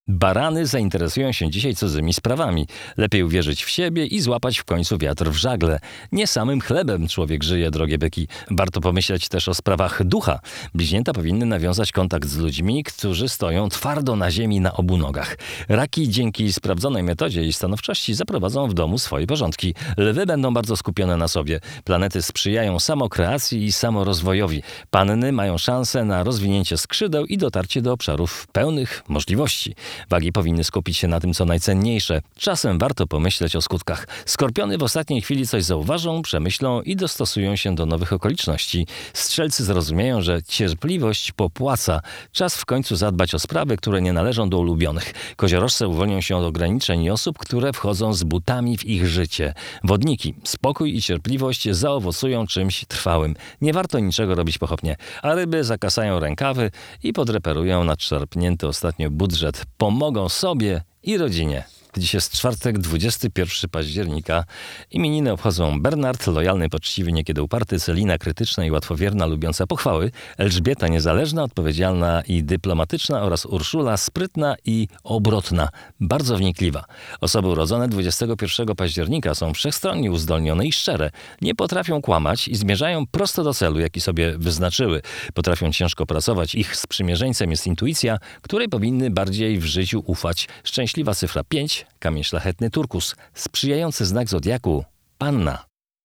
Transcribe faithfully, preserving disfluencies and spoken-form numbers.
Barany zainteresują się dzisiaj cudzymi sprawami. Lepiej uwierzyć w siebie i złapać w końcu wiatr w żagle. Nie samym chlebem człowiek żyje, drogie byki. Warto pomyśleć też o sprawach ducha. Bliźnięta powinny nawiązać kontakt z ludźmi, którzy stoją twardo na ziemi na obu nogach. Raki dzięki sprawdzonej metodzie i stanowczości zaprowadzą w domu swoje porządki. Lwy będą bardzo skupione na sobie. Planety sprzyjają samokreacji i samorozwojowi. Panny mają szansę na rozwinięcie skrzydeł i dotarcie do obszarów pełnych możliwości. Wagi powinny skupić się na tym, co najcenniejsze. Czasem warto pomyśleć o skutkach. Skorpiony w ostatniej chwili coś zauważą, przemyślą i dostosują się do nowych okoliczności. Strzelcy zrozumieją, że cierpliwość popłaca. Czas w końcu zadbać o sprawy, które nie należą do ulubionych. Koziorożce uwolnią się od ograniczeń i osób, które wchodzą z butami w ich życie. Wodniki, spokój i cierpliwość zaowocują czymś trwałym. Nie warto niczego robić pochopnie. A ryby zakasają rękawy i podreperują nadszarpnięty ostatnio budżet. Pomogą sobie i rodzinie. Dziś jest czwartek, dwudziestego pierwszego października. Imieniny obchodzą Bernard, lojalny, poczciwy, niekiedy uparty, Celina, krytyczna i łatwowierna, lubiąca pochwały, Elżbieta, niezależna, odpowiedzialna i dyplomatyczna oraz Urszula, sprytna i obrotna, bardzo wnikliwa. Osoby urodzone dwudziestego pierwszego października są wszechstronnie uzdolnione i szczere. Nie potrafią kłamać i zmierzają prosto do celu, jaki sobie wyznaczyły. Potrafią ciężko pracować. Ich sprzymierzeńcem jest intuicja, której powinny bardziej w życiu ufać. Szczęśliwa cyfra pięć. Kamień szlachetny turkus, sprzyjający znak zodiaku Panna.